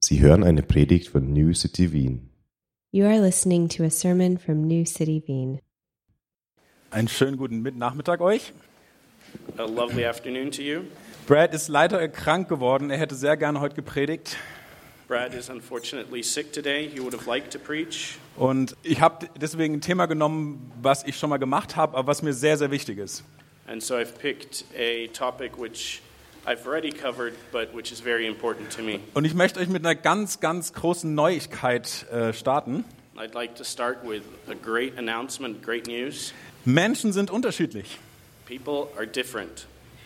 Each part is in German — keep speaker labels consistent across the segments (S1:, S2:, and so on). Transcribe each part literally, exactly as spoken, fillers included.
S1: Sie hören eine Predigt von New City Wien.
S2: You are listening to a sermon from New City Wien.
S3: Einen schönen guten Nachmittag euch.
S4: A lovely afternoon to you.
S3: Brad ist leider krank geworden. Er hätte sehr gerne heute gepredigt.
S4: Brad is unfortunately sick today. He would have liked to preach.
S3: Und ich habe deswegen ein Thema genommen, was ich schon mal gemacht habe, aber was mir sehr, sehr wichtig ist.
S4: And so I've picked a topic which I've already covered, but which is very important to me.
S3: Und ich möchte euch mit einer ganz, ganz großen Neuigkeit äh, starten.
S4: I'd like to start with a great announcement, great news.
S3: Menschen sind unterschiedlich.
S4: People are different.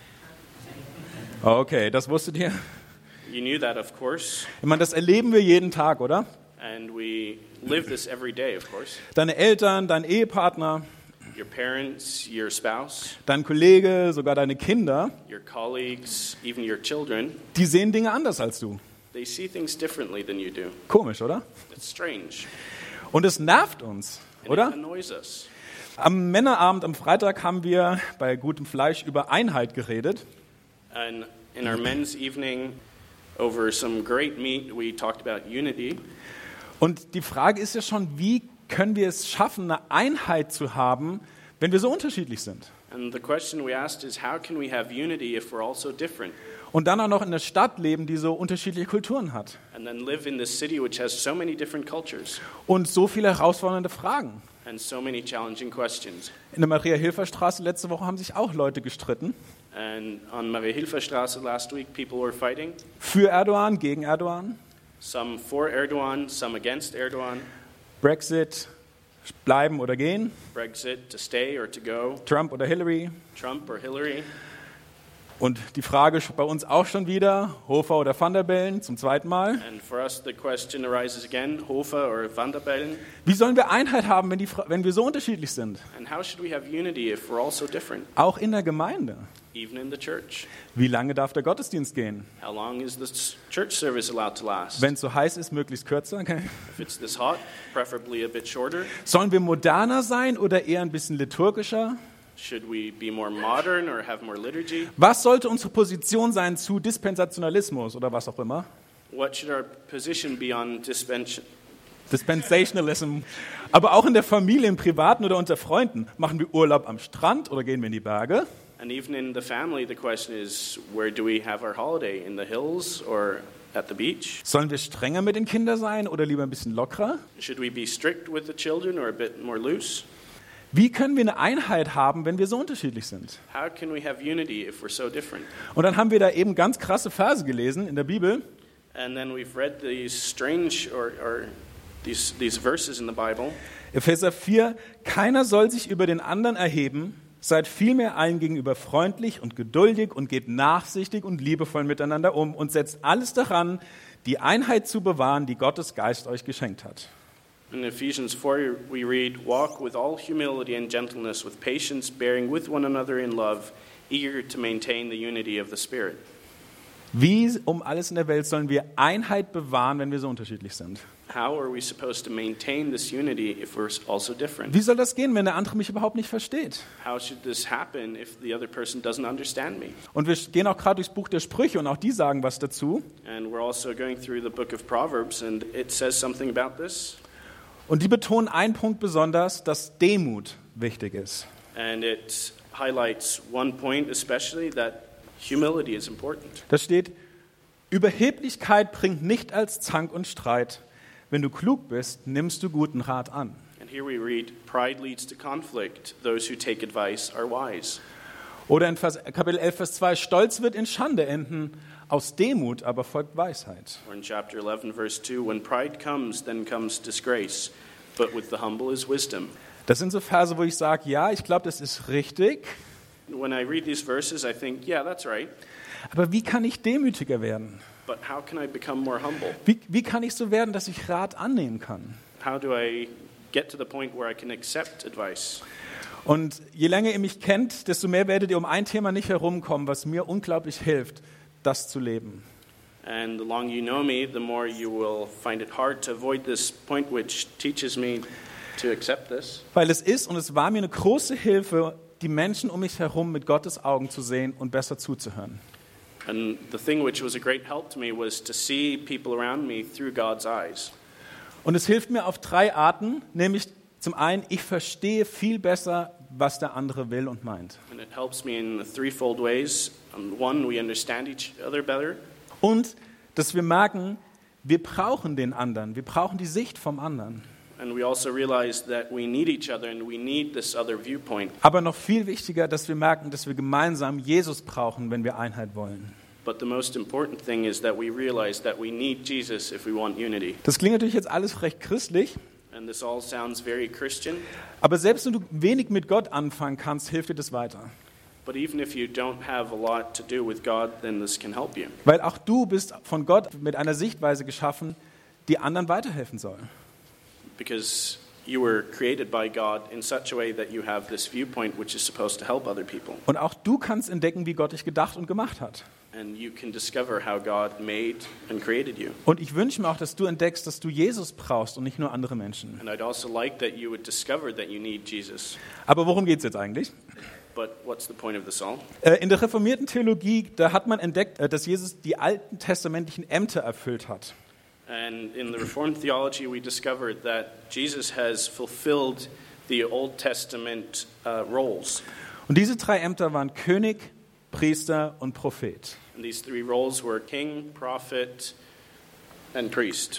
S3: Okay, das wusstet ihr?
S4: You knew that, of course.
S3: Ich meine, das erleben wir jeden Tag, oder?
S4: And we live this every day, of course.
S3: Deine Eltern, dein Ehepartner,
S4: Your parents, your spouse,
S3: dein Kollege, sogar deine Kinder,
S4: your colleagues, even your children,
S3: die sehen Dinge anders als du.
S4: they see things differently than you do.
S3: Komisch, oder?
S4: It's strange.
S3: Und es nervt uns,
S4: And
S3: oder?
S4: it annoys us.
S3: Am Männerabend am Freitag haben wir bei gutem Fleisch über Einheit geredet.
S4: And in our men's evening, over some great meat, we talked about unity.
S3: Und die Frage ist ja schon, wie können wir es schaffen, eine Einheit zu haben, wenn wir so unterschiedlich sind?
S4: And the question we asked is, how can we have unity if we're all so different?
S3: Und dann auch noch in einer Stadt leben, die so unterschiedliche Kulturen hat.
S4: And then live in this city which has so many different cultures
S3: Und so viele herausfordernde Fragen.
S4: and so many challenging questions.
S3: In der Maria-Hilfer-Straße letzte Woche haben sich auch Leute gestritten.
S4: And on Maria-Hilfer-Straße last week, people were fighting,
S3: Für Erdogan, gegen Erdogan.
S4: some for Erdogan, some against Erdogan,
S3: Brexit, bleiben oder gehen.
S4: Brexit, to stay or to go,
S3: Trump oder Hillary.
S4: Trump or Hillary.
S3: Und die Frage bei uns auch schon wieder, Hofer oder Van der Bellen zum zweiten Mal.
S4: And for us, the question arises again, Hofer or Van der Bellen?
S3: Wie sollen wir Einheit haben, wenn, die, wenn wir so unterschiedlich sind?
S4: And how should we have unity if we're all so different,
S3: Auch in der Gemeinde.
S4: even in the church?
S3: Wie lange darf der Gottesdienst gehen?
S4: How long is this church service allowed to last?
S3: Wenn es so heiß ist, möglichst kürzer. Okay.
S4: If it's this hot, preferably a bit shorter.
S3: Sollen wir moderner sein oder eher ein bisschen liturgischer?
S4: Should we be more modern or have more liturgy?
S3: Was sollte unsere Position sein zu Dispensationalismus oder was auch immer?
S4: What should our position be on dispension?
S3: Dispensationalism. Aber auch in der Familie, im Privaten oder unter Freunden. Machen wir Urlaub am Strand oder gehen wir in die Berge?
S4: And even in the family, the question is, where do we have our holiday? In the hills or at the beach?
S3: Sollen wir strenger mit den Kindern sein oder lieber ein bisschen lockerer?
S4: Should we be strict with the children or a bit more loose?
S3: Wie können wir eine Einheit haben, wenn wir so unterschiedlich sind?
S4: How can we have unity if we're so different?
S3: Und dann haben wir da eben ganz krasse Verse gelesen in der Bibel.
S4: And then we've read these strange or, or these, these verses in the Bible.
S3: Epheser vier, keiner soll sich über den anderen erheben, seid vielmehr allen gegenüber freundlich und geduldig und geht nachsichtig und liebevoll miteinander um und setzt alles daran, die Einheit zu bewahren, die Gottes Geist euch geschenkt hat.
S4: In Ephesians four, we read, walk with all humility and gentleness, with patience, bearing with one another in love, eager to maintain the unity of the Spirit.
S3: Wie um alles in der Welt sollen wir Einheit bewahren, wenn wir so unterschiedlich sind?
S4: How are we supposed to maintain this unity if we're also different?
S3: Wie soll das gehen, wenn der andere mich überhaupt nicht versteht?
S4: How should this happen if the other person doesn't understand me?
S3: Und wir gehen auch gerade durchs Buch der Sprüche und auch die sagen was dazu.
S4: And we're also going through the book of Proverbs, and it says something about this.
S3: Und die betonen einen Punkt besonders, dass Demut wichtig ist.
S4: And it highlights one point especially, that humility is important.
S3: Da steht, Überheblichkeit bringt nicht als Zank und Streit. Wenn du klug bist, nimmst du guten Rat an.
S4: And here we read, pride leads to conflict. Those who take advice are wise.
S3: Oder in Vers, Kapitel elf, Vers zwei, Stolz wird in Schande enden, aus Demut aber folgt Weisheit.
S4: Or in chapter eleven, verse two, when pride comes, then comes disgrace, but with the humble is wisdom.
S3: Das sind so Verse, wo ich sage, ja, ich glaube, das ist richtig,
S4: When I read these verses, I think, yeah, that's right.
S3: aber wie kann ich demütiger werden?
S4: But how can I become more humble?
S3: Wie, wie kann ich so werden, dass ich Rat annehmen kann?
S4: How do I get to the point where I can accept advice?
S3: Und je länger ihr mich kennt, desto mehr werdet ihr um ein Thema nicht herumkommen, was mir unglaublich hilft, das zu leben.
S4: And the longer you know me, the more you will find it hard to avoid this point which teaches me to accept this.
S3: Weil es ist und es war mir eine große Hilfe, die Menschen um mich herum mit Gottes Augen zu sehen und besser zuzuhören.
S4: And the thing which was a great help to me was to see people around me through God's eyes.
S3: Und es hilft mir auf drei Arten, nämlich zum einen, ich verstehe viel besser, was der andere will und meint.
S4: And it helps me in threefold ways. Um, one, we understand each other better.
S3: Und dass wir merken, wir brauchen den anderen, wir brauchen die Sicht vom anderen.
S4: And we also realize that we need each other and we need this other viewpoint.
S3: Aber noch viel wichtiger, dass wir merken, dass wir gemeinsam Jesus brauchen, wenn wir Einheit wollen.
S4: But the most important thing is that we realize that we need Jesus if we want unity.
S3: Das klingt natürlich jetzt alles recht christlich,
S4: And this all sounds very Christian,
S3: aber selbst wenn du wenig mit Gott anfangen kannst, hilft dir das weiter.
S4: but even if you don't have a lot to do with God, then this can help you.
S3: Weil auch du bist von Gott mit einer Sichtweise geschaffen, die anderen weiterhelfen soll.
S4: Because you were created by God in such a way that you have this viewpoint which is supposed to help other people.
S3: Und auch du kannst entdecken, wie Gott dich gedacht und gemacht hat.
S4: And you can discover how God made and created you.
S3: Und ich wünsche mir auch, dass du entdeckst, dass du Jesus brauchst und nicht nur andere Menschen.
S4: And I'd also like that you would discover that you need Jesus.
S3: Aber worum geht es jetzt eigentlich?
S4: But what's the point of this all?
S3: Äh, In der reformierten Theologie, da hat man entdeckt, äh, dass Jesus die alten testamentlichen Ämter erfüllt hat.
S4: And in the Reformed theology, we discovered that Jesus has fulfilled the Old Testament uh, roles.
S3: Und diese drei Ämter waren König, Priester und Prophet.
S4: And these three roles were king, prophet, and priest.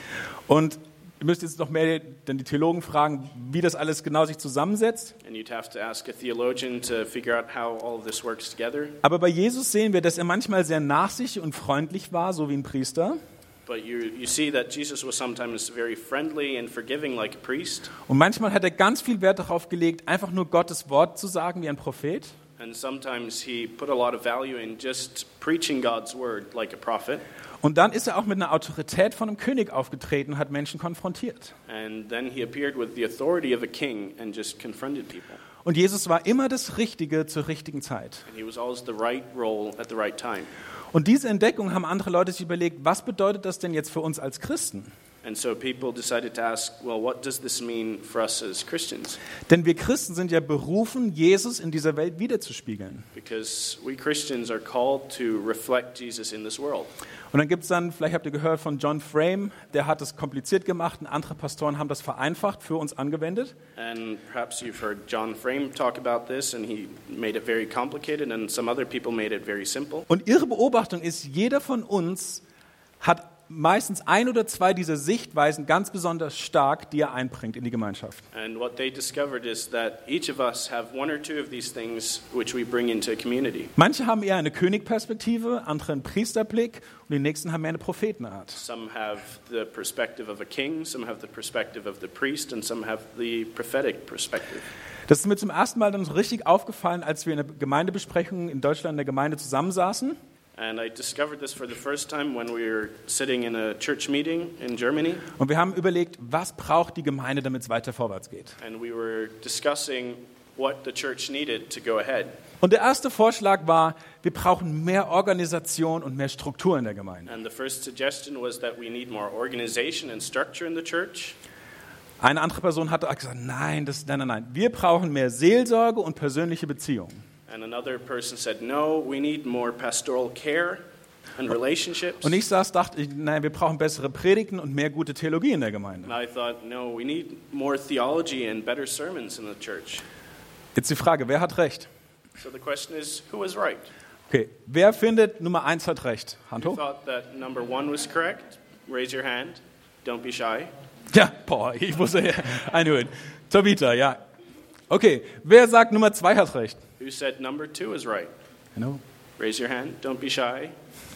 S3: Und ihr müsst jetzt noch mehr dann die Theologen fragen, wie das alles genau sich zusammensetzt.
S4: And you'd have to ask a theologian to figure out how all of this works together.
S3: Aber bei Jesus sehen wir, dass er manchmal sehr nachsichtig und freundlich war, so wie ein Priester.
S4: But you, you see that Jesus was sometimes very friendly and forgiving like a priest.
S3: Und manchmal hat er ganz viel Wert darauf gelegt, einfach nur Gottes Wort zu sagen wie ein Prophet.
S4: And sometimes he put a lot of value in just preaching God's word like a prophet.
S3: Und dann ist er auch mit einer Autorität von einem König aufgetreten und hat Menschen konfrontiert.
S4: And then he appeared with the authority of a king and just confronted people.
S3: Und Jesus war immer das Richtige zur richtigen Zeit.
S4: And he was always the right role at the right time.
S3: Und diese Entdeckung haben andere Leute sich überlegt, was bedeutet das denn jetzt für uns als Christen?
S4: And so people decided to ask, well, what does this mean for us as Christians?
S3: Denn wir Christen sind ja berufen, Jesus in dieser Welt wiederzuspiegeln.
S4: Because we Christians are called to reflect Jesus in this world.
S3: Und dann gibt es dann, vielleicht habt ihr gehört von John Frame, der hat es kompliziert gemacht und andere Pastoren haben das vereinfacht für uns angewendet.
S4: And perhaps you've heard John Frame talk about this, and he made it very complicated, and some other people made it very simple.
S3: Und ihre Beobachtung ist, jeder von uns hat meistens ein oder zwei dieser Sichtweisen ganz besonders stark, die er einbringt in die Gemeinschaft.
S4: And what they discovered is that each of us have one or two of these things which we bring into a community.
S3: Manche haben eher eine Königperspektive, andere einen Priesterblick und die nächsten haben mehr eine Prophetenart.
S4: Some have the perspective of a king, some have the perspective of the priest, and some have the prophetic perspective.
S3: Das ist mir zum ersten Mal dann so richtig aufgefallen, als wir in der Gemeindebesprechung in Deutschland in der Gemeinde zusammensaßen.
S4: And I discovered this for the first time when we were sitting in a church meeting in Germany.
S3: Und wir haben überlegt, was braucht die Gemeinde, damit es weiter vorwärts geht.
S4: And we were discussing what the church needed to go ahead.
S3: Und der erste Vorschlag war, wir brauchen mehr Organisation und mehr Struktur in der Gemeinde.
S4: And the first suggestion was that we need more organization and structure in the church.
S3: Eine andere Person hatte gesagt, nein, das, nein, nein, nein, wir brauchen mehr Seelsorge und persönliche Beziehungen.
S4: And another person said, no, we need more pastoral care and relationships.
S3: Und ich saß, dachte, ich, nein, wir brauchen bessere Predigten und mehr gute Theologie in der Gemeinde.
S4: And I thought, no, we need more theology and better sermons in the church.
S3: Jetzt die Frage, wer hat recht?
S4: So the question is, who was right?
S3: Okay, wer findet, Nummer eins hat recht? Hand
S4: Who
S3: hoch.
S4: thought that number one was correct? Raise your hand. Don't be shy.
S3: Ja, boah, ich muss ja einholen. Tabitha, ja. Okay, wer sagt, Nummer zwei hat recht?
S4: Who said number two is right?
S3: Genau.
S4: Raise your hand. Don't be shy.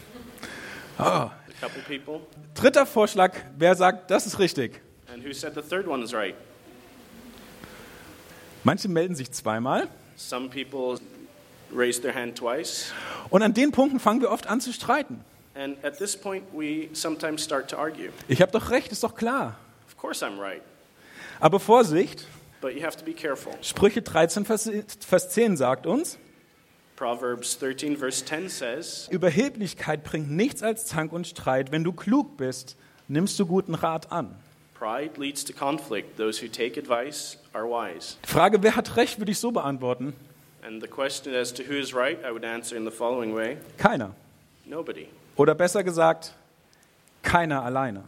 S3: Oh.
S4: A couple people.
S3: Dritter Vorschlag, wer sagt, das ist richtig?
S4: And who said the third one is right?
S3: Manche melden sich zweimal.
S4: Some people raised their hand twice.
S3: Und an den Punkten fangen wir oft an zu streiten.
S4: And at this point, we sometimes start to argue.
S3: Ich habe doch recht, ist doch klar.
S4: Of course I'm right,
S3: Aber Vorsicht,
S4: but you have to be careful.
S3: Sprüche dreizehn, Vers zehn sagt uns,
S4: Proverbs thirteen, verse ten says,
S3: Überheblichkeit bringt nichts als Zank und Streit. Wenn du klug bist, nimmst du guten Rat an.
S4: pride leads to conflict. Those who take advice are wise.
S3: Die Frage, wer hat recht, würde ich so beantworten.
S4: And the question as to who is right, I would answer in the following way.
S3: Keiner.
S4: Nobody.
S3: Oder besser gesagt, keiner alleine.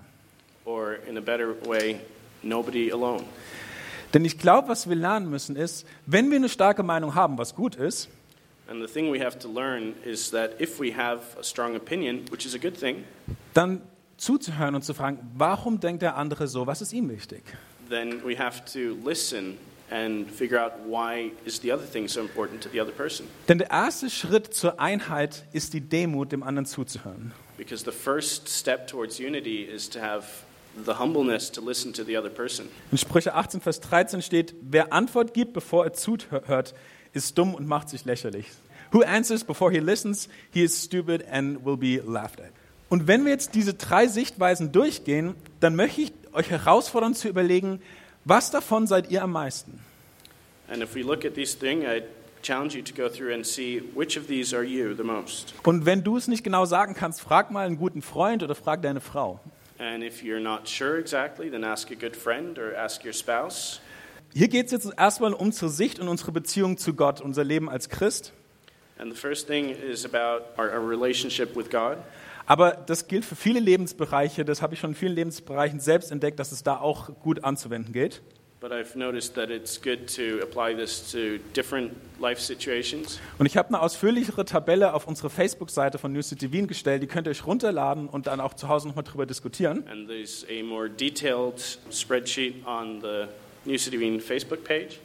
S4: Or in a better way, nobody alone.
S3: Denn ich glaube, was wir lernen müssen ist, wenn wir eine starke Meinung haben, was gut ist,
S4: And the thing we have to learn is that if we have a strong opinion, which is a good thing,
S3: dann zuzuhören und zu fragen, warum denkt der andere so, was ist ihm wichtig?
S4: then we have to listen and figure out why is the other thing so important to the other person.
S3: Denn der erste Schritt zur Einheit ist die Demut, dem anderen zuzuhören.
S4: Because the first step towards unity is to have the humbleness to listen to the other person.
S3: In Sprüche achtzehn, Vers dreizehn steht, wer Antwort gibt, bevor er zuhört, ist dumm und macht sich lächerlich. Who answers before he listens, he is stupid and will be laughed at. Und wenn wir jetzt diese drei Sichtweisen durchgehen, dann möchte ich euch herausfordern zu überlegen, was davon seid ihr am meisten?
S4: And if we look at these things, I challenge you to go through and see which of these are you the most.
S3: Und wenn du es nicht genau sagen kannst, frag mal einen guten Freund oder frag deine Frau.
S4: And if you're not sure exactly, then ask a good friend or ask your spouse.
S3: Hier geht es jetzt erstmal um unsere Sicht und unsere Beziehung zu Gott, unser Leben als Christ.
S4: And the first thing is about our, our relationship with God.
S3: Aber das gilt für viele Lebensbereiche, das habe ich schon in vielen Lebensbereichen selbst entdeckt, dass es da auch gut anzuwenden geht.
S4: But I've noticed that it's good to apply this to different life situations.
S3: Und ich habe eine ausführlichere Tabelle auf unsere Facebook-Seite von New City Wien gestellt, die könnt ihr euch runterladen und dann auch zu Hause nochmal drüber diskutieren.
S4: And there's a more detailed spreadsheet on the New City Wien Facebook page.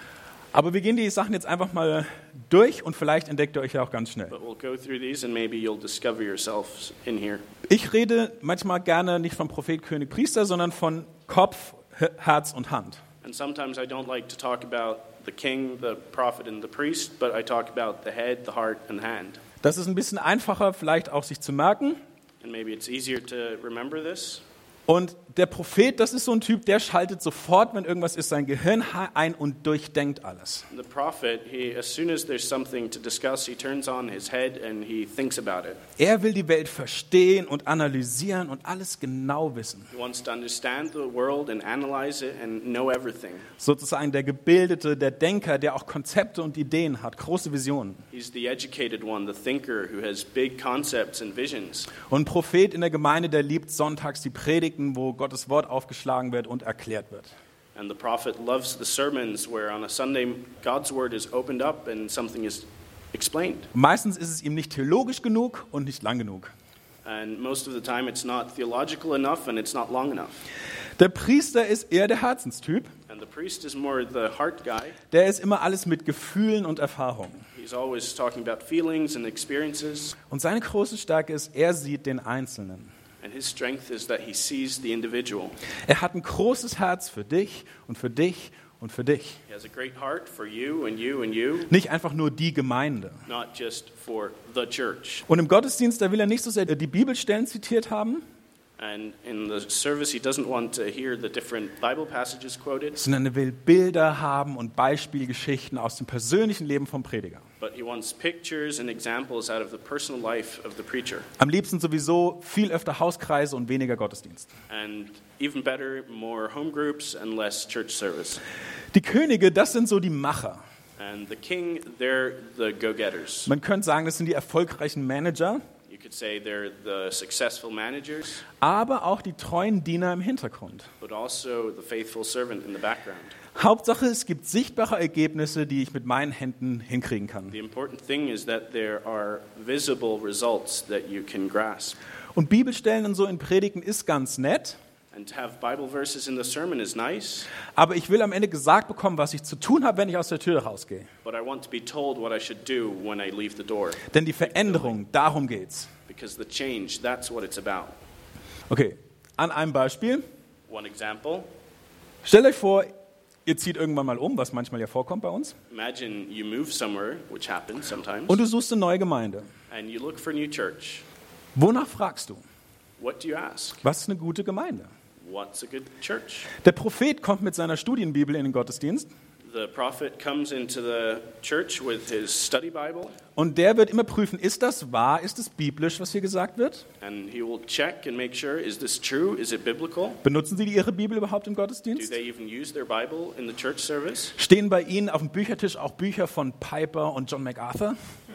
S3: Aber wir gehen die Sachen jetzt einfach mal durch und vielleicht entdeckt ihr euch ja auch ganz schnell.
S4: But we'll go through these and maybe you'll discover yourselves in here.
S3: Ich rede manchmal gerne nicht von Prophet, König, Priester, sondern von Kopf, Herz und Hand.
S4: And sometimes I don't like to talk about the king, the prophet, and the priest, but I talk about the head, the heart, and the hand.
S3: Das ist ein bisschen einfacher, vielleicht auch sich zu merken.
S4: And maybe it's easier to remember this.
S3: Und der Prophet, das ist so ein Typ, der schaltet sofort, wenn irgendwas ist, sein Gehirn ein und durchdenkt alles.
S4: The prophet, he, as soon as there's something to discuss, he turns on his head and he thinks about it.
S3: Er will die Welt verstehen und analysieren und alles genau wissen.
S4: He wants to understand the world and analyze it and know everything.
S3: Sozusagen der Gebildete, der Denker, der auch Konzepte und Ideen hat, große Visionen.
S4: He's the educated one, the thinker who has big concepts and visions.
S3: Und ein Prophet in der Gemeinde, der liebt sonntags die Predigten, wo Gottes Wort aufgeschlagen wird und erklärt wird.
S4: And the prophet loves the sermons where on a Sunday God's word is opened up and something is explained.
S3: Meistens ist es ihm nicht theologisch genug und nicht lang genug.
S4: And most of the time it's not theological enough and it's not long enough.
S3: Der Priester ist eher der Herzenstyp.
S4: And the priest is more the heart guy.
S3: Der ist immer alles mit Gefühlen und Erfahrungen.
S4: He's always talking about feelings and experiences.
S3: Und seine große Stärke ist, er sieht den Einzelnen.
S4: And his strength is that he sees the individual.
S3: Er hat ein großes Herz für dich und für dich und für dich.
S4: He has a great heart for you and you and you,
S3: Nicht einfach nur die Gemeinde.
S4: not just for the church.
S3: Und im Gottesdienst, da will er nicht so sehr die Bibelstellen zitiert haben,
S4: And in the service, he doesn't want to hear the different Bible passages quoted,
S3: sondern er will Bilder haben und Beispielgeschichten aus dem persönlichen Leben vom Prediger.
S4: but he wants pictures and examples out of the personal life of the preacher.
S3: Am liebsten sowieso viel öfter Hauskreise und weniger Gottesdienst.
S4: And even better, more home groups and less church service.
S3: Die Könige, das sind so die Macher.
S4: And the king, they're the go-getters.
S3: Man könnte sagen, das sind die erfolgreichen Manager,
S4: You could say they're the successful managers,
S3: aber auch die treuen Diener im Hintergrund.
S4: but also the faithful servant in the background.
S3: Hauptsache, es gibt sichtbare Ergebnisse, die ich mit meinen Händen hinkriegen kann.
S4: The important thing is that there are visible results that you can grasp.
S3: Und Bibelstellen und so in Predigten ist ganz nett,
S4: And to have Bible verses in the sermon is nice,
S3: aber ich will am Ende gesagt bekommen, was ich zu tun habe, wenn ich aus der Tür rausgehe.
S4: but I want to be told what I should do when I leave the door.
S3: Denn die Veränderung, darum geht's.
S4: Because the change, that's what it's about.
S3: Okay, an einem Beispiel.
S4: One example,
S3: Stellt euch vor, ihr zieht irgendwann mal um, was manchmal ja vorkommt bei uns,
S4: imagine you move somewhere, which happens sometimes,
S3: und du suchst eine neue Gemeinde.
S4: and you look for a new church.
S3: Wonach fragst du?
S4: What do you ask?
S3: Was ist eine gute Gemeinde?
S4: What's a good church?
S3: Der Prophet kommt mit seiner Studienbibel in den Gottesdienst
S4: The prophet comes into the church with his study Bible,
S3: und der wird immer prüfen, ist das wahr, ist es biblisch, was hier gesagt wird?
S4: and he will check and make sure, is this true? Is it biblical?
S3: Benutzen sie ihre Bibel überhaupt im
S4: Do
S3: Gottesdienst?
S4: they even use their Bible in the church service?
S3: Stehen bei ihnen auf dem Büchertisch auch Bücher von Piper und John MacArthur?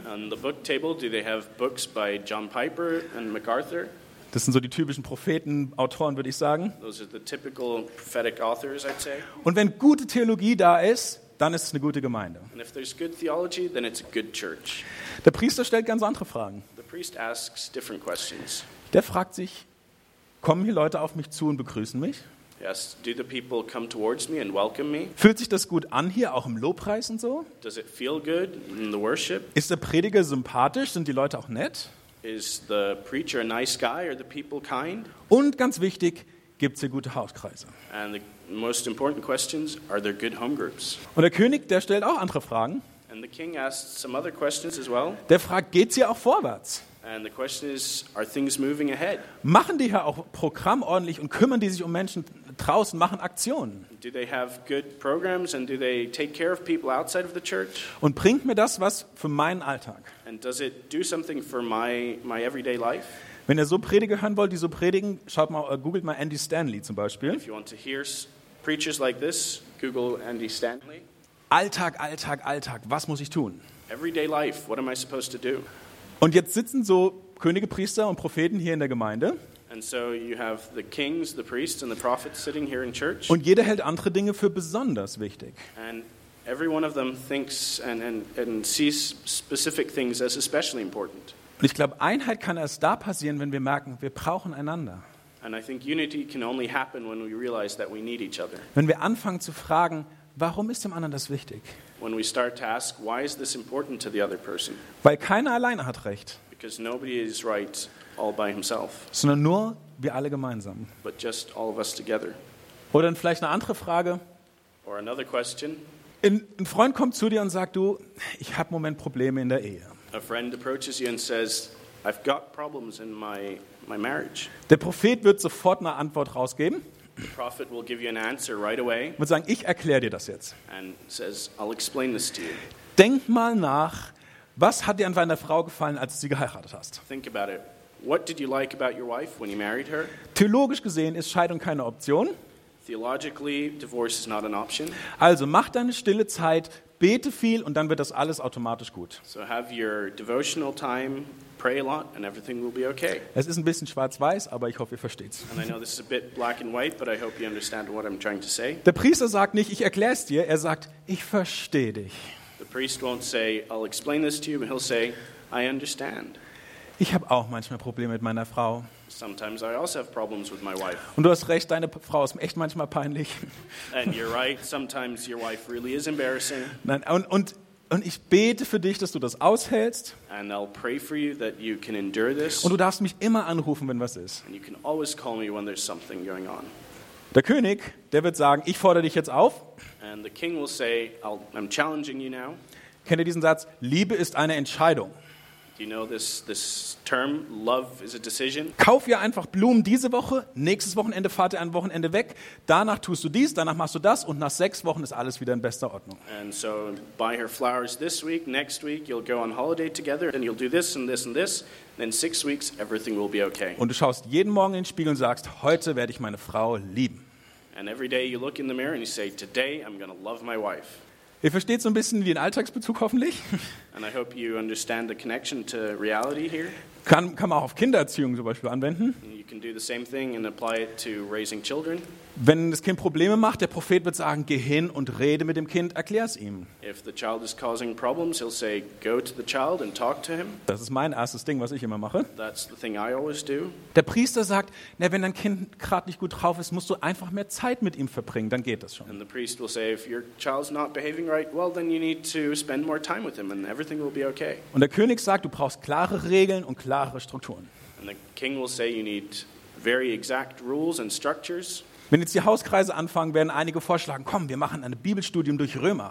S4: On the book table, do they have books by John Piper and MacArthur?
S3: Das sind so die typischen Propheten, Autoren, würde ich sagen.
S4: Those are the typical prophetic authors, I'd say.
S3: Und wenn gute Theologie da ist, dann ist es eine gute Gemeinde.
S4: And if there's good theology, then it's a good church.
S3: Der Priester stellt ganz andere Fragen.
S4: The priest asks different questions.
S3: Der fragt sich, kommen hier Leute auf mich zu und begrüßen mich?
S4: He asks, do the people come towards me and welcome me?
S3: Fühlt sich das gut an hier, auch im Lobpreis und so?
S4: Does it feel good in the worship?
S3: Ist der Prediger sympathisch? Sind die Leute auch nett?
S4: Is the preacher a nice guy? Are the people kind?
S3: Und ganz wichtig, gibt es hier gute Hauskreise?
S4: And the most important questions, are there good home groups?
S3: Und der König, der stellt auch andere Fragen.
S4: And the king asks some other questions as well.
S3: Der fragt, geht's hier auch vorwärts?
S4: And the question is, are things moving ahead?
S3: Machen die hier auch Programm ordentlich und kümmern die sich um Menschen draußen, machen Aktionen?
S4: Do they have good programs and do they take care of people outside of the church?
S3: Und bringt mir das was für meinen Alltag?
S4: And does it do something for my, my everyday life?
S3: Wenn ihr so Prediger hören wollt, die so predigen, schaut mal, äh, googelt mal Andy Stanley zum Beispiel.
S4: If you want to hear s- preachers like this, Google Andy Stanley.
S3: Alltag, Alltag, Alltag, was muss ich tun?
S4: Everyday life, what am I supposed to do?
S3: Und jetzt sitzen so Könige, Priester und Propheten hier in der Gemeinde
S4: And so you have the kings, the priests, and the prophets sitting here in church.
S3: und jeder hält andere Dinge für besonders wichtig.
S4: And every one of them thinks and, and, and sees specific things as especially important.
S3: Und ich glaube, Einheit kann erst da passieren, wenn wir merken, wir brauchen einander.
S4: And I think unity can only happen when we realize that we need each other.
S3: Wenn wir anfangen zu fragen, warum ist dem anderen das wichtig?
S4: When we start to ask, why is this important to the other person?
S3: Weil keiner alleine hat Recht,
S4: Because nobody is right all by himself,
S3: sondern nur wir alle gemeinsam.
S4: but just all of us together.
S3: Oder dann vielleicht eine andere Frage.
S4: Or another question,
S3: Ein ein Freund kommt zu dir und sagt, du, ich habe im Moment Probleme in der Ehe.
S4: a friend approaches you and says, I've got problems in my, my marriage.
S3: Der Prophet wird sofort eine Antwort rausgeben
S4: The prophet will give you an answer right away
S3: und sagen, ich erkläre dir das jetzt.
S4: and says, I'll explain this to you.
S3: Denk mal nach, was hat dir an deiner Frau gefallen, als du sie geheiratet hast?
S4: Think about it. What did you like about your wife when you married her?
S3: Theologisch gesehen ist Scheidung keine Option.
S4: Theologically, divorce is not an option.
S3: Also mach deine stille Zeit, bete viel und dann wird das alles automatisch gut.
S4: So have your devotional time, pray a lot, and everything will be okay.
S3: Es ist ein bisschen schwarz-weiß, aber ich hoffe, ihr versteht's.
S4: And I know this is a bit black and white, but I hope you understand what I'm trying to say.
S3: Der Priester sagt nicht, ich erkläre es dir, er sagt, ich verstehe dich.
S4: The priest won't say, I'll explain this to you, but he'll say, I understand.
S3: Ich habe auch manchmal Probleme mit meiner Frau.
S4: Sometimes I also have problems with my wife.
S3: Und du hast recht, deine Frau ist echt manchmal peinlich.
S4: And you're right, sometimes your wife really is embarrassing.
S3: Nein, und, und, und ich bete für dich, dass du das aushältst.
S4: And I'll pray for you that you can endure this.
S3: Und du darfst mich immer anrufen, wenn was ist.
S4: And you can always call me when there's something going on.
S3: Der König, der wird sagen, ich fordere dich jetzt auf.
S4: And the king will say, I'll, I'm challenging you now.
S3: Kennt ihr diesen Satz? Liebe ist eine Entscheidung.
S4: Do you know this, this term, love is a decision?
S3: Kauf ihr einfach Blumen diese Woche, nächstes Wochenende fahrt ihr ein Wochenende weg, danach tust du dies, danach machst du das und nach sechs Wochen ist alles wieder in bester Ordnung.
S4: And so buy her flowers this week, next week you'll go on holiday together, and you'll do this and this and this. Then six weeks, everything will be okay.
S3: Und du schaust jeden Morgen in den Spiegel und sagst, heute werde ich meine Frau lieben.
S4: And every day you look in the mirror and you say, today I'm going to love my wife.
S3: Ihr versteht so ein bisschen den Alltagsbezug hoffentlich?
S4: And I hope you understand the connection to reality here.
S3: Kann, kann man auch auf Kindererziehung zum Beispiel anwenden.
S4: And you can do the same thing and apply it to raising children.
S3: Wenn das Kind Probleme macht, der Prophet wird sagen, geh hin und rede mit dem Kind, erklär es ihm.
S4: If the child is causing problems, he'll say, go to the child and talk to him.
S3: Das ist mein erstes Ding, was ich immer mache.
S4: That's the thing I always do.
S3: Der Priester sagt, na, wenn dein Kind gerade nicht gut drauf ist, musst du einfach mehr Zeit mit ihm verbringen, dann geht das schon.
S4: And the priest will say, if your child's not behaving right, well, then you need to spend more time with him and everything will be okay.
S3: Und der König sagt, du brauchst klare Regeln und klare Strukturen.
S4: And the king will say, you need very exact rules and structures.
S3: Wenn jetzt die Hauskreise anfangen, werden einige vorschlagen, komm, wir machen ein Bibelstudium durch Römer.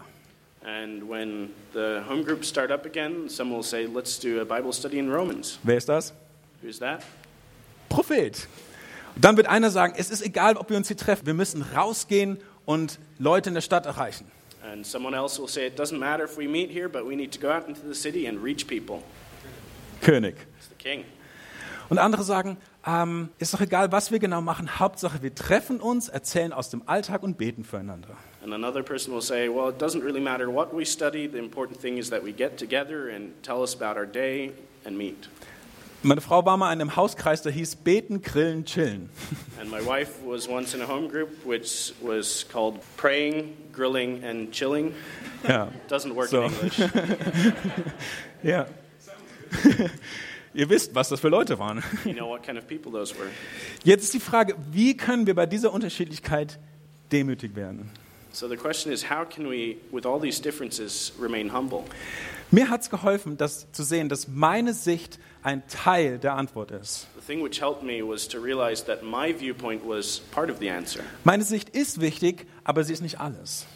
S4: And when the home groups start up again, some will say, let's do a Bible study in Romans.
S3: Wer ist das?
S4: Who's that?
S3: Prophet. Und dann wird einer sagen, es ist egal, ob wir uns hier treffen, wir müssen rausgehen und Leute in der Stadt erreichen.
S4: And someone else will say, it doesn't matter if we meet here, but we need to go out into the city and reach people.
S3: König.
S4: It's the king.
S3: Und andere sagen, ähm, ist doch egal, was wir genau machen, Hauptsache wir treffen uns, erzählen aus dem Alltag und beten füreinander.
S4: And another person will say, well, it doesn't really matter what we study. The important thing is that we get together and tell us about our day and meet.
S3: Meine Frau war mal in einem Hauskreis, der hieß Beten, Grillen, Chillen.
S4: And my wife was once in a home group which was called Praying, Grilling and Chilling.
S3: Ja.
S4: Doesn't work
S3: So.
S4: in English.
S3: Ja. Ihr wisst, was das für Leute waren.
S4: You know what kind of people those were.
S3: Jetzt ist die Frage, wie können wir bei dieser Unterschiedlichkeit demütig werden?
S4: So the question is, how can we, with all these differences, remain humble?
S3: Mir hat es geholfen, das zu sehen, dass meine Sicht ein Teil der Antwort ist.
S4: The thing which helped me was to realize that my viewpoint was part of the answer.
S3: Meine Sicht ist wichtig, aber sie ist nicht alles.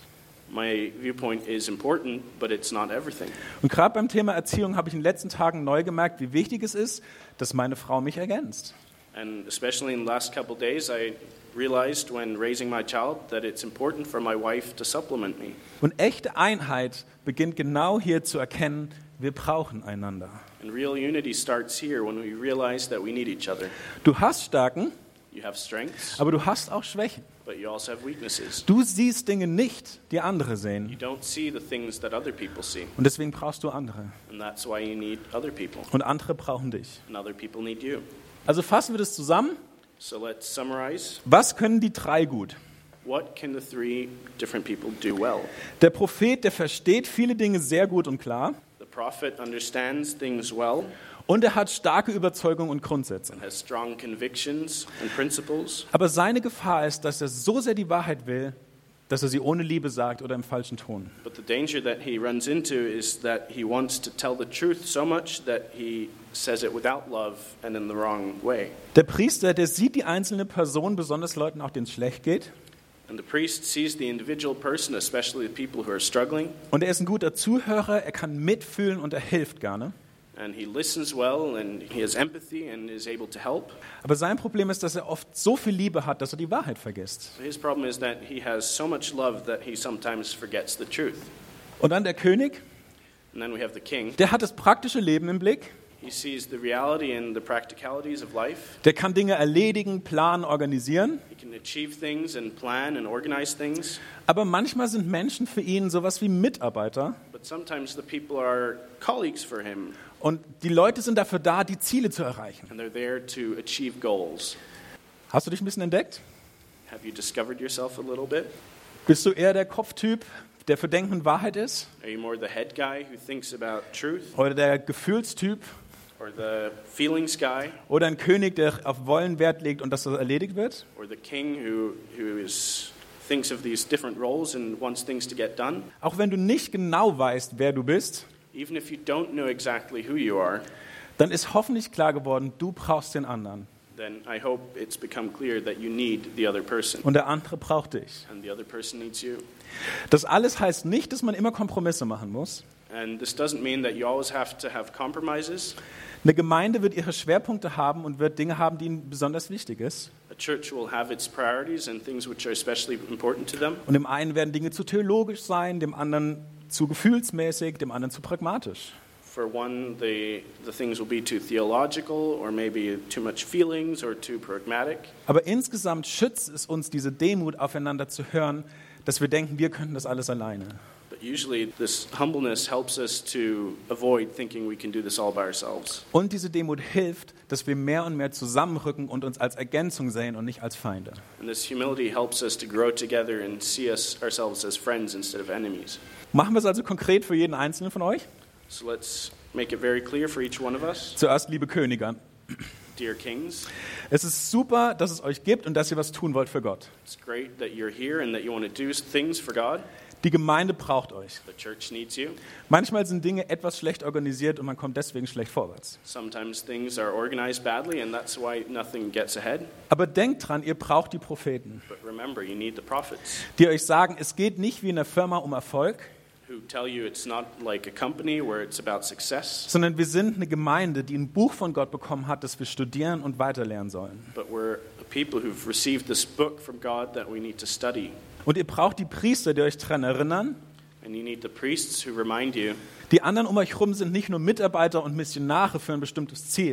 S4: My viewpoint is important, but it's not everything.
S3: Und gerade beim Thema Erziehung habe ich in den letzten Tagen neu gemerkt, wie wichtig es ist, dass meine Frau mich ergänzt.
S4: And especially in the last couple of days, I realized when raising my child that it's important for my wife to supplement me.
S3: Und echte Einheit beginnt genau hier zu erkennen, wir brauchen einander.
S4: And real unity starts here when we realize that we need each other.
S3: Du hast Stärken,
S4: You have strengths,
S3: aber du hast auch Schwächen.
S4: but you also have weaknesses.
S3: Du siehst Dinge nicht, die andere
S4: You
S3: sehen.
S4: don't see the things that other people see,
S3: Und deswegen brauchst du andere.
S4: and that's why you need other people,
S3: Und andere brauchen dich.
S4: and other people need you.
S3: Also fassen wir das zusammen.
S4: So let's summarize.
S3: Was können die drei gut?
S4: What can the three different people do well?
S3: Der Prophet, der versteht viele Dinge sehr gut und klar.
S4: The prophet understands things well
S3: Und er hat starke Überzeugungen und Grundsätze.
S4: and has strong convictions and principles.
S3: Aber seine Gefahr ist, dass er so sehr die Wahrheit will, dass er sie ohne Liebe sagt oder im falschen Ton.
S4: But the danger that he runs into is that he wants to tell the truth so much that he says it without love and in the wrong way.
S3: Der Priester, der sieht die einzelne Person, besonders Leuten, auch denen es schlecht geht.
S4: And the priest sees the individual person, especially the people who are struggling,
S3: Und er ist ein guter Zuhörer, er kann mitfühlen und er hilft gerne.
S4: and he listens well and he has empathy and is able to help.
S3: Aber sein Problem ist, dass er oft so viel Liebe hat, dass er die Wahrheit vergisst.
S4: So his problem is that he has so much love that he sometimes forgets the truth.
S3: Und dann der König,
S4: And then we have the king.
S3: der hat das praktische Leben im Blick.
S4: He sees the reality and the practicalities of life.
S3: Der kann Dinge erledigen, planen, organisieren.
S4: He can achieve things and plan and organize things.
S3: Aber manchmal sind Menschen für ihn sowas wie Mitarbeiter.
S4: But sometimes the people are colleagues for him,
S3: Und die Leute sind dafür da, die Ziele zu erreichen.
S4: and they're there to achieve goals.
S3: Hast du dich ein bisschen entdeckt?
S4: Have you discovered yourself a little bit?
S3: Bist du eher der Kopftyp, der für Denken Wahrheit ist?
S4: Are you more the head guy who thinks about truth,
S3: Oder der Gefühlstyp?
S4: or the feelings guy,
S3: Oder ein König, der auf Wollen Wert legt und dass das erledigt wird?
S4: or the king who, who is, thinks of these different roles and wants things to get done?
S3: Auch wenn du nicht genau weißt, wer du bist,
S4: Even if you don't know exactly who you are,
S3: dann ist hoffentlich klar geworden, du brauchst den anderen.
S4: then I hope it's become clear that you need the other person,
S3: Und der andere braucht dich.
S4: and the other person needs you.
S3: Das alles heißt nicht, dass man immer Kompromisse machen muss.
S4: And this doesn't mean that you always have to have compromises.
S3: Eine Gemeinde wird ihre Schwerpunkte haben und wird Dinge haben, die ihnen besonders wichtig ist.
S4: A church will have its priorities and things which are especially important to them.
S3: Und dem einen werden Dinge zu theologisch sein, dem anderen zu gefühlsmäßig, dem anderen zu pragmatisch.
S4: For one, the, the things will be too theological or maybe too much feelings or too pragmatic.
S3: Aber insgesamt schützt es uns, diese Demut aufeinander zu hören, dass wir denken, wir könnten das alles alleine.
S4: But usually this humbleness helps us to avoid thinking we can do this all by ourselves.
S3: Und diese Demut hilft, dass wir mehr und mehr zusammenrücken und uns als Ergänzung sehen und nicht als Feinde.
S4: And this humility helps us to grow together and see us ourselves as friends instead of enemies.
S3: Machen wir es also konkret für jeden Einzelnen von euch?
S4: So let's make it very clear for each one of us.
S3: Zuerst, liebe Könige,
S4: Dear kings,
S3: es ist super, dass es euch gibt und dass ihr was tun wollt für Gott.
S4: it's great that you're here and that you want to do things for God.
S3: Die Gemeinde braucht euch.
S4: The church needs you.
S3: Manchmal sind Dinge etwas schlecht organisiert und man kommt deswegen schlecht vorwärts.
S4: Sometimes things are organized badly and that's why nothing gets ahead.
S3: Aber denkt dran, ihr braucht die Propheten,
S4: But remember, you need the prophets
S3: die euch sagen, es geht nicht wie in einer Firma um Erfolg,
S4: who tell you it's not like a company where it's about success,
S3: sondern wir sind eine Gemeinde, die ein Buch von Gott bekommen hat, das wir studieren und weiterlernen sollen.
S4: but we're a people who've received this book from God that we need to study.
S3: Und ihr braucht die Priester, die euch daran erinnern.
S4: And you need the priests who remind you,
S3: Die anderen um euch herum sind nicht nur Mitarbeiter und Missionare für ein bestimmtes Ziel.
S4: the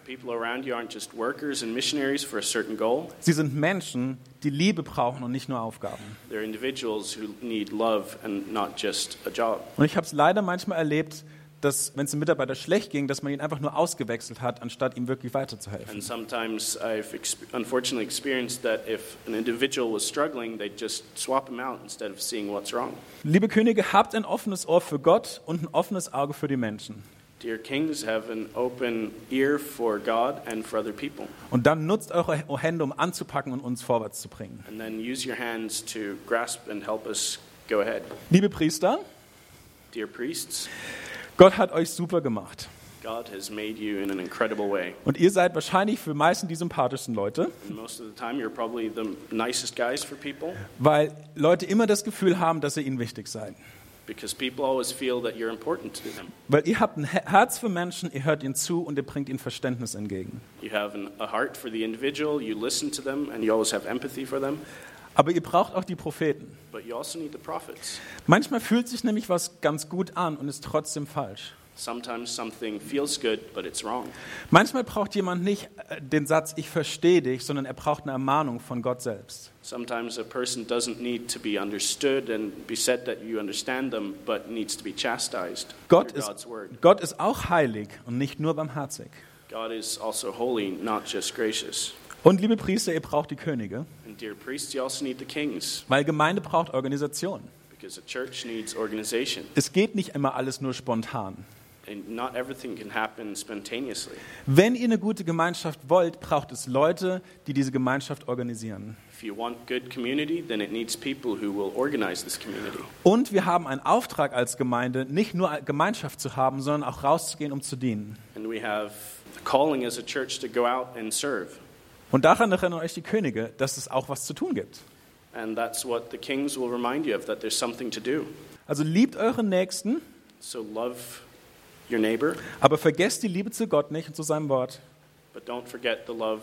S4: people around you aren't just workers and missionaries for a certain goal.
S3: Sie sind Menschen, die Liebe brauchen und nicht nur Aufgaben.
S4: They're individuals who need love and not just a job.
S3: Und ich habe es leider manchmal erlebt, dass, wenn es einem Mitarbeiter schlecht ging, dass man ihn einfach nur ausgewechselt hat, anstatt ihm wirklich weiterzuhelfen.
S4: And sometimes I've exp- unfortunately experienced that if an individual was struggling, they'd just swap him out instead of seeing what's wrong.
S3: Liebe Könige, habt ein offenes Ohr für Gott und ein offenes Auge für die Menschen.
S4: Dear kings, have an open ear for God and for other people.
S3: Und dann nutzt eure Hände, um anzupacken und uns vorwärts zu bringen.
S4: And then use your hands to grasp and help us go ahead.
S3: Liebe Priester,
S4: Dear priests,
S3: Gott hat euch super gemacht.
S4: God has made you in an incredible way.
S3: Und ihr seid wahrscheinlich für meisten die sympathischsten Leute,
S4: And most of the time, you're probably the nicest guys for people
S3: weil Leute immer das Gefühl haben, dass ihr ihnen wichtig seid.
S4: because people always feel that you're important to them.
S3: Weil ihr habt ein He- Herz für Menschen, ihr hört ihnen zu und ihr bringt ihnen Verständnis entgegen.
S4: You have an, a heart for the individual, you listen to them, and you always have empathy for them.
S3: Aber ihr braucht auch die Propheten.
S4: But you also need the prophets.
S3: Manchmal fühlt sich nämlich was ganz gut an und ist trotzdem falsch.
S4: Sometimes something feels good, but it's wrong.
S3: Manchmal braucht jemand nicht äh, den Satz, ich verstehe dich, sondern er braucht eine Ermahnung von Gott selbst.
S4: Sometimes a person doesn't need to be understood and be said that you understand them, but needs to be chastised
S3: Gott
S4: through
S3: ist,
S4: God's word.
S3: Gott ist auch heilig und nicht nur barmherzig.
S4: God is also holy, not just gracious.
S3: Und liebe Priester, ihr braucht die Könige,
S4: And dear priests, you also need the kings,
S3: weil Gemeinde braucht Organisation.
S4: because a church needs organization.
S3: Es geht nicht immer alles nur spontan.
S4: And not everything can happen spontaneously.
S3: Wenn ihr eine gute Gemeinschaft wollt, braucht es Leute, die diese Gemeinschaft organisieren.
S4: If you want good community, then it needs people who will organize this community.
S3: Und wir haben einen Auftrag als Gemeinde, nicht nur Gemeinschaft zu haben, sondern auch rauszugehen, um zu dienen.
S4: And we have a calling as a church to go out and serve.
S3: Und daran erinnern euch die Könige, dass es auch was zu tun gibt.
S4: And that's what the kings will remind you of, that there's something to do.
S3: Also liebt euren Nächsten,
S4: So love your neighbor,
S3: aber vergesst die Liebe zu Gott nicht und zu seinem Wort.
S4: but don't forget the love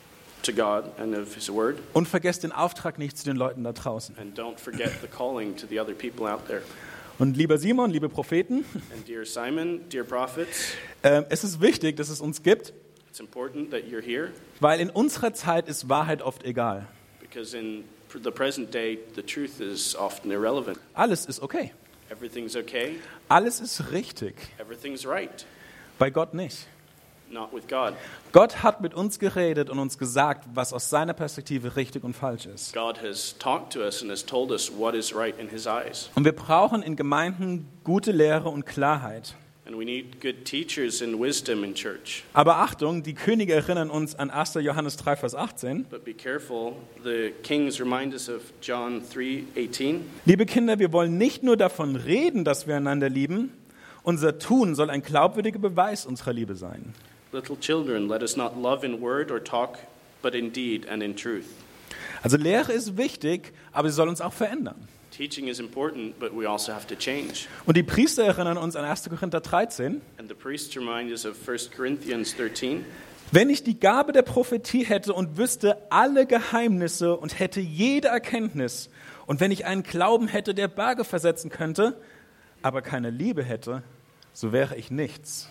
S4: to God and of His Word.
S3: Und vergesst den Auftrag nicht zu den Leuten da draußen.
S4: And don't forget the calling to the other people out there.
S3: Und lieber Simon, liebe Propheten,
S4: And dear Simon, dear prophets,
S3: äh, es ist wichtig, dass es uns gibt,
S4: it's important that you're here,
S3: weil in unserer Zeit ist Wahrheit oft egal.
S4: because in the present day, the truth is often irrelevant.
S3: Alles ist okay.
S4: Everything's okay,
S3: Alles ist richtig.
S4: everything's right.
S3: Bei Gott nicht.
S4: Not with God.
S3: Gott hat mit uns geredet und uns gesagt, was aus seiner Perspektive richtig und falsch ist.
S4: God has talked to us and has told us what is right in His eyes.
S3: Und wir brauchen in Gemeinden gute Lehre und Klarheit.
S4: And we need good teachers and wisdom in church.
S3: Aber Achtung, die Könige erinnern uns an erster Johannes drei, Vers achtzehn.
S4: But be careful, the kings remind us of John three eighteen.
S3: Liebe Kinder, wir wollen nicht nur davon reden, dass wir einander lieben. Unser Tun soll ein glaubwürdiger Beweis unserer Liebe sein.
S4: Little children, let us not love in word or talk, but in deed and in truth.
S3: Also Lehre ist wichtig, aber sie soll uns auch verändern.
S4: Teaching is important, but we also have to change.
S3: Und die Priester erinnern uns an erster Korinther dreizehn.
S4: And the priests remind us of First Corinthians thirteen.
S3: Wenn ich die Gabe der Prophetie hätte und wüsste alle Geheimnisse und hätte jede Erkenntnis und wenn ich einen Glauben hätte, der Berge versetzen könnte, aber keine Liebe hätte, so wäre ich nichts.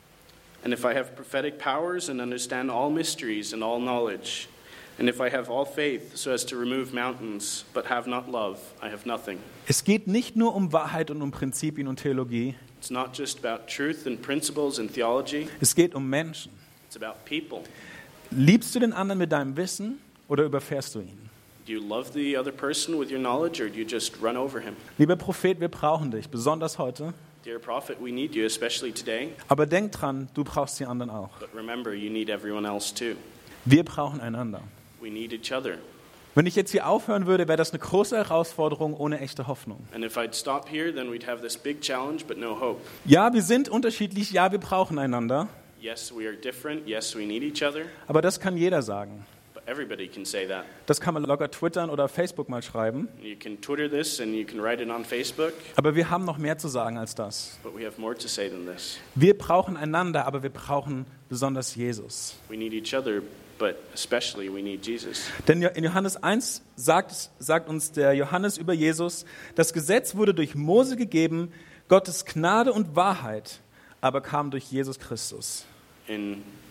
S4: And if I have prophetic powers and understand all mysteries and all knowledge, and if I have all faith so as to remove mountains, but have not love, I have nothing.
S3: Es geht nicht nur um Wahrheit und um Prinzipien und Theologie,
S4: It's not just about truth and principles and theology,
S3: es geht um Menschen.
S4: it's about people.
S3: Liebst du den anderen mit deinem Wissen oder überfährst du ihn?
S4: Do you love the other person with your knowledge, or do you just run over him?
S3: Lieber Prophet, wir brauchen dich, besonders heute.
S4: Dear prophet, we need you, especially today,
S3: Aber denk dran, du brauchst die anderen auch.
S4: but remember, you need everyone else too.
S3: Wir brauchen einander.
S4: We need each other.
S3: Wenn ich jetzt hier aufhören würde, wäre das eine große Herausforderung ohne echte Hoffnung.
S4: And if I'd stop here, then we'd have this big challenge, but no hope.
S3: Ja, wir sind unterschiedlich, ja, wir brauchen einander,
S4: Yes, we are different. Yes, we need each other.
S3: aber das kann jeder sagen.
S4: But everybody can say that.
S3: Das kann man locker twittern oder Facebook mal schreiben,
S4: You can Twitter this and you can write it on Facebook,
S3: aber wir haben noch mehr zu sagen als das.
S4: but we have more to say than this.
S3: Wir brauchen einander, aber wir brauchen besonders Jesus.
S4: We need each other, but especially we need Jesus.
S3: Denn in Johannes eins sagt, sagt uns der Johannes über Jesus, das Gesetz wurde durch Mose gegeben, Gottes Gnade und Wahrheit aber kam durch Jesus Christus.
S4: In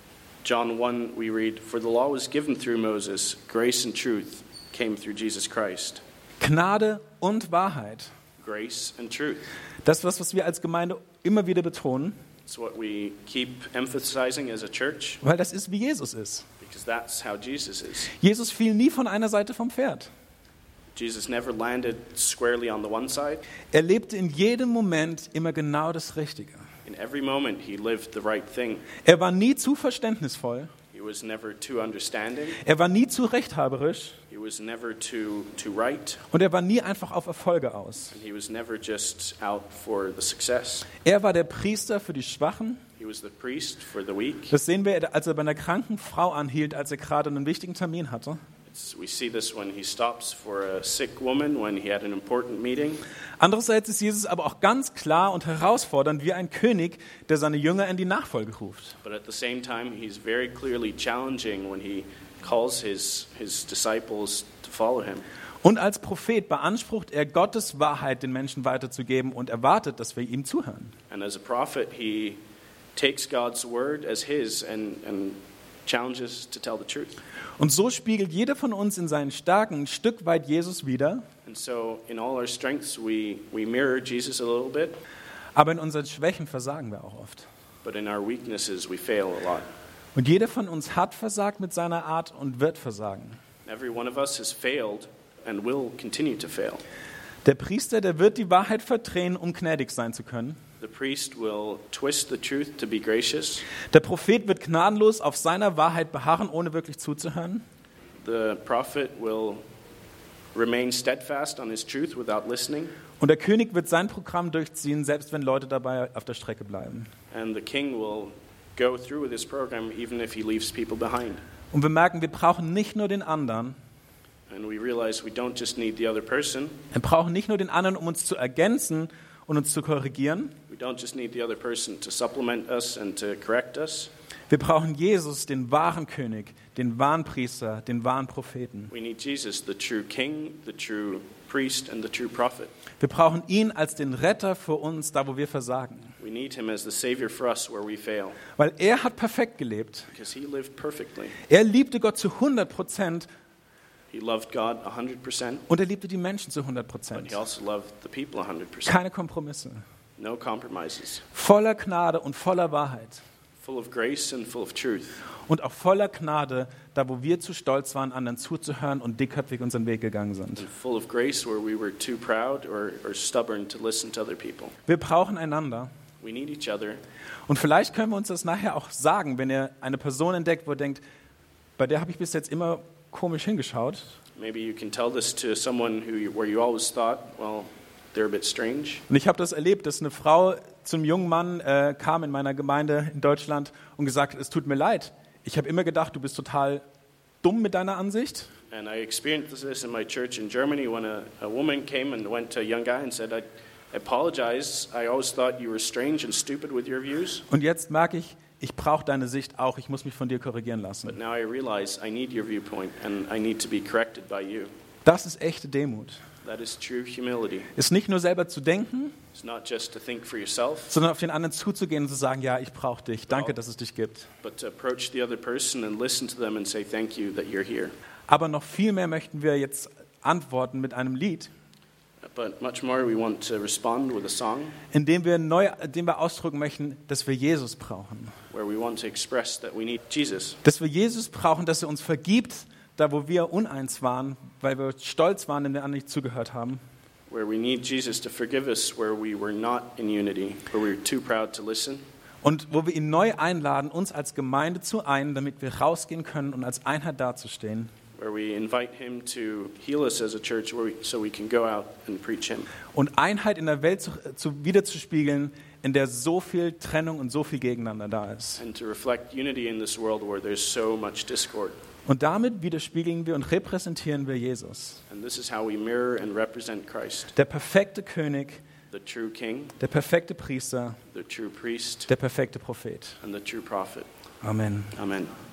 S4: John one, we read, "For the law was given through Moses, grace and truth came through Jesus Christ."
S3: Gnade und Wahrheit.
S4: Grace and truth.
S3: Das ist was, was wir als Gemeinde immer wieder betonen,
S4: It's what we keep emphasizing as a church,
S3: weil das ist, wie Jesus ist.
S4: because that's how Jesus is.
S3: Jesus fiel nie von einer Seite vom Pferd.
S4: Jesus never landed squarely on the one side.
S3: Er lebte in jedem Moment immer genau das Richtige.
S4: In every moment, he lived the right thing.
S3: Er war nie zu verständnisvoll.
S4: He was never too understanding.
S3: Er war nie zu rechthaberisch.
S4: He was never too too right.
S3: Und er war nie einfach auf Erfolge aus.
S4: And he was never just out for the success.
S3: Er war der Priester für die Schwachen.
S4: He was the priest for the weak.
S3: Das sehen wir, als er bei einer kranken Frau anhielt, als er gerade einen wichtigen Termin hatte.
S4: It's, we see this when he stops for a sick woman when he had an important meeting.
S3: Andererseits ist Jesus aber auch ganz klar und herausfordernd wie ein König, der seine Jünger in die Nachfolge ruft.
S4: But at the same time, he's very clearly challenging when he calls his his disciples to follow him.
S3: Und als Prophet beansprucht er, Gottes Wahrheit den Menschen weiterzugeben und erwartet, dass wir ihm zuhören.
S4: And as a prophet, he takes God's word as his and and challenges to tell the truth.
S3: Und so spiegelt jeder von uns in seinen Stärken ein Stück weit Jesus wider,
S4: And so in all our strengths, we, we mirror Jesus a little bit,
S3: aber in unseren Schwächen versagen wir auch oft.
S4: but in our weaknesses, we fail a lot.
S3: Und jeder von uns hat versagt mit seiner Art und wird versagen.
S4: Every one of us has failed and will continue to fail.
S3: Der Priester, der wird die Wahrheit verdrehen, um gnädig sein zu können.
S4: The priest will twist the truth to be gracious.
S3: Der Prophet wird gnadenlos auf seiner Wahrheit beharren, ohne wirklich zuzuhören.
S4: The prophet will remain steadfast on his truth without listening.
S3: Und der König wird sein Programm durchziehen, selbst wenn Leute dabei auf der Strecke bleiben.
S4: And the king will go through with his program even if he leaves people behind.
S3: Und wir merken, wir brauchen nicht nur den anderen,
S4: And we realize we don't just need the other person.
S3: wir brauchen nicht nur den anderen, um uns zu ergänzen und uns zu korrigieren.
S4: We don't just need the other person to supplement us and to correct us.
S3: Wir brauchen Jesus, den wahren König, den wahren Priester, den wahren Propheten.
S4: We need Jesus, the true king, the true priest, and the true prophet.
S3: Wir brauchen ihn als den Retter für uns, da wo wir versagen.
S4: We need him as the savior for us where we fail,
S3: Weil er hat perfekt gelebt.
S4: because he lived perfectly.
S3: Er liebte Gott zu hundert Prozent
S4: He loved God one hundred percent,
S3: und er liebte die Menschen zu hundert
S4: but
S3: Prozent.
S4: he also loved the people one hundred percent.
S3: Keine Kompromisse.
S4: No compromises.
S3: Voller Gnade und voller Wahrheit.
S4: Full of grace and full of truth.
S3: Und auch voller Gnade, da wo wir zu stolz waren, anderen zuzuhören und dickköpfig unseren Weg gegangen sind.
S4: And full of grace where we were too proud or, or stubborn to listen to other people.
S3: Wir brauchen einander.
S4: We need each other.
S3: Und vielleicht können wir uns das nachher auch sagen, wenn ihr eine Person entdeckt, wo ihr denkt, bei der habe ich bis jetzt immer komisch hingeschaut.
S4: Maybe you can tell this to someone who you, where you always thought, well, they're a bit strange.
S3: Und ich habe das erlebt, dass eine Frau zum jungen Mann äh, kam in meiner Gemeinde in Deutschland und gesagt hat, es tut mir leid. Ich habe immer gedacht, du bist total dumm mit deiner Ansicht.
S4: And I experienced this in my church in Germany when a, a woman came and went to a young guy and said, I apologize. I always thought you were strange and stupid with your views.
S3: Und jetzt merke ich, ich brauche deine Sicht auch. Ich muss mich von dir korrigieren
S4: But
S3: lassen.
S4: now I realize I need your viewpoint and I need to be corrected by you.
S3: Das ist echte Demut.
S4: That is true humility.
S3: Ist nicht nur selber zu denken,
S4: It's not just to think for yourself,
S3: sondern auf den anderen zuzugehen und zu sagen, ja, ich brauche dich. Danke, dass es dich gibt.
S4: but to approach the other person and listen to them and say thank you that you're here.
S3: Aber noch viel mehr möchten wir jetzt antworten mit einem Lied,
S4: But much more, we want to respond with a song
S3: in dem wir, neu, in dem wir ausdrücken möchten, dass wir Jesus brauchen.
S4: where we want to express that we need Jesus.
S3: Dass wir Jesus brauchen, dass er uns vergibt, da wo wir uneins waren, weil wir stolz waren, dem wir anderen nicht zugehört haben.
S4: Where we need Jesus to forgive us where we were not in unity, where we were too proud to listen.
S3: Und wo wir ihn neu einladen, uns als Gemeinde zu ein, damit wir rausgehen können und als Einheit dazustehen.
S4: Where we invite him to heal us as a church where we, so we can go out and preach him.
S3: Und Einheit in der Welt zu, zu wiederzuspiegeln, in der so viel Trennung und so viel Gegeneinander da ist.
S4: And to reflect unity in this world where there's so much discord.
S3: Und damit widerspiegeln wir und repräsentieren wir Jesus.
S4: And this is how we mirror and represent Christ,
S3: Der perfekte König,
S4: the true king,
S3: der perfekte Priester,
S4: the true priest,
S3: der perfekte Prophet.
S4: and the true prophet.
S3: Amen.
S4: Amen.